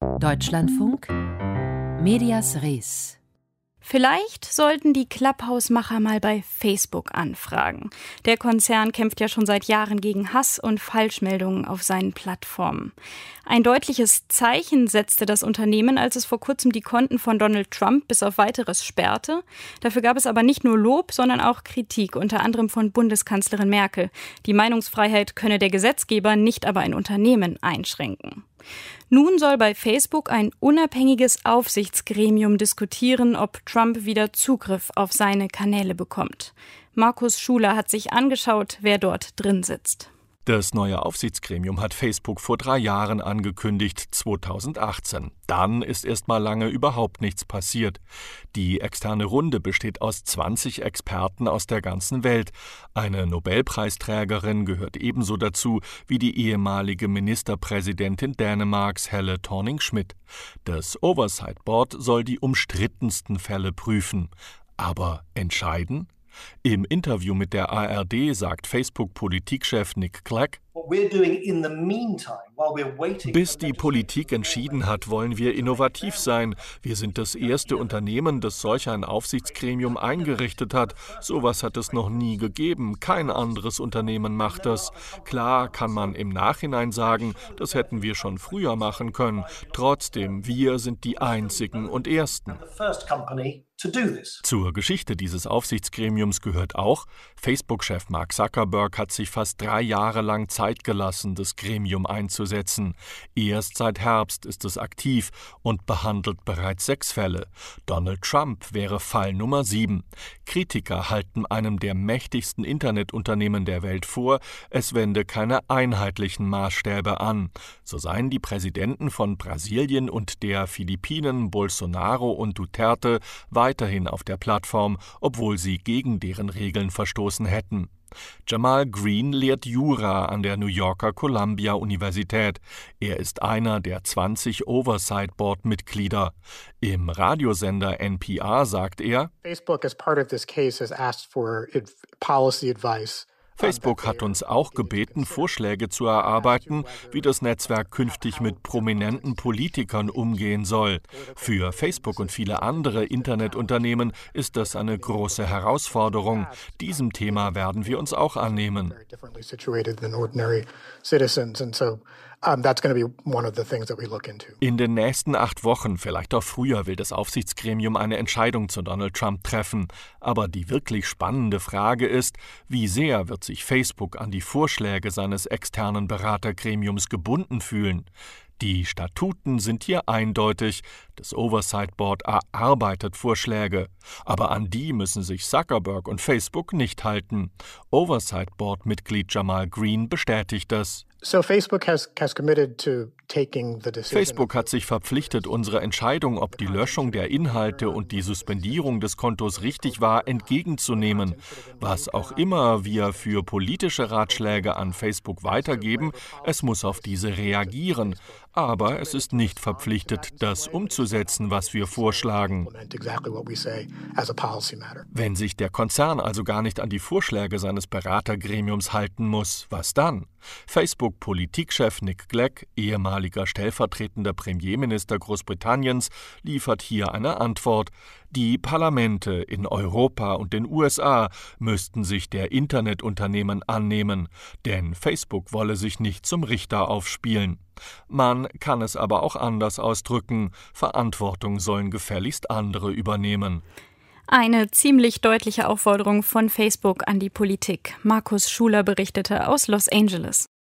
Deutschlandfunk Medias Res. Vielleicht sollten die Clubhouse-Macher mal bei Facebook anfragen. Der Konzern kämpft ja schon seit Jahren gegen Hass und Falschmeldungen auf seinen Plattformen. Ein deutliches Zeichen setzte das Unternehmen, als es vor kurzem die Konten von Donald Trump bis auf Weiteres sperrte. Dafür gab es aber nicht nur Lob, sondern auch Kritik, unter anderem von Bundeskanzlerin Merkel. Die Meinungsfreiheit könne der Gesetzgeber, nicht aber ein Unternehmen einschränken. Nun soll bei Facebook ein unabhängiges Aufsichtsgremium diskutieren, ob Trump wieder Zugriff auf seine Kanäle bekommt. Markus Schuler hat sich angeschaut, wer dort drin sitzt. Das neue Aufsichtsgremium hat Facebook vor 3 Jahren angekündigt, 2018. Dann ist erst mal lange überhaupt nichts passiert. Die externe Runde besteht aus 20 Experten aus der ganzen Welt. Eine Nobelpreisträgerin gehört ebenso dazu wie die ehemalige Ministerpräsidentin Dänemarks Helle Thorning-Schmidt. Das Oversight Board soll die umstrittensten Fälle prüfen. Aber entscheiden? Im Interview mit der ARD sagt Facebook-Politikchef Nick Clegg: Bis die Politik entschieden hat, wollen wir innovativ sein. Wir sind das erste Unternehmen, das solch ein Aufsichtsgremium eingerichtet hat. Sowas hat es noch nie gegeben. Kein anderes Unternehmen macht das. Klar kann man im Nachhinein sagen, das hätten wir schon früher machen können. Trotzdem, wir sind die Einzigen und Ersten. Zur Geschichte dieses Aufsichtsgremiums gehört auch, Facebook-Chef Mark Zuckerberg hat sich fast 3 Jahre lang Zeit gelassen, das Gremium einzusetzen. Erst seit Herbst ist es aktiv und behandelt bereits 6 Fälle. Donald Trump wäre Fall Nummer 7. Kritiker halten einem der mächtigsten Internetunternehmen der Welt vor, es wende keine einheitlichen Maßstäbe an. So seien die Präsidenten von Brasilien und der Philippinen, Bolsonaro und Duterte, weiterhin auf der Plattform, obwohl sie gegen deren Regeln verstoßen hätten. Jamal Green lehrt Jura an der New Yorker Columbia-Universität. Er ist einer der 20 Oversight Board-Mitglieder. Im Radiosender NPR sagt er: Facebook as part of this case has asked for policy advice. Facebook hat uns auch gebeten, Vorschläge zu erarbeiten, wie das Netzwerk künftig mit prominenten Politikern umgehen soll. Für Facebook und viele andere Internetunternehmen ist das eine große Herausforderung. Diesem Thema werden wir uns auch annehmen. In den nächsten 8 Wochen, vielleicht auch früher, will das Aufsichtsgremium eine Entscheidung zu Donald Trump treffen. Aber die wirklich spannende Frage ist, wie sehr wird sich Facebook an die Vorschläge seines externen Beratergremiums gebunden fühlen? Die Statuten sind hier eindeutig. Das Oversight Board erarbeitet Vorschläge. Aber an die müssen sich Zuckerberg und Facebook nicht halten. Oversight Board-Mitglied Jamal Green bestätigt das. Facebook hat sich verpflichtet, unsere Entscheidung, ob die Löschung der Inhalte und die Suspendierung des Kontos richtig war, entgegenzunehmen. Was auch immer wir für politische Ratschläge an Facebook weitergeben, es muss auf diese reagieren. Aber es ist nicht verpflichtet, das umzusetzen, was wir vorschlagen. Wenn sich der Konzern also gar nicht an die Vorschläge seines Beratergremiums halten muss, was dann? Facebook-Politikchef Nick Clegg, ehemaliger stellvertretender Premierminister Großbritanniens, liefert hier eine Antwort. Die Parlamente in Europa und den USA müssten sich der Internetunternehmen annehmen, denn Facebook wolle sich nicht zum Richter aufspielen. Man kann es aber auch anders ausdrücken. Verantwortung sollen gefälligst andere übernehmen. Eine ziemlich deutliche Aufforderung von Facebook an die Politik. Markus Schuler berichtete aus Los Angeles.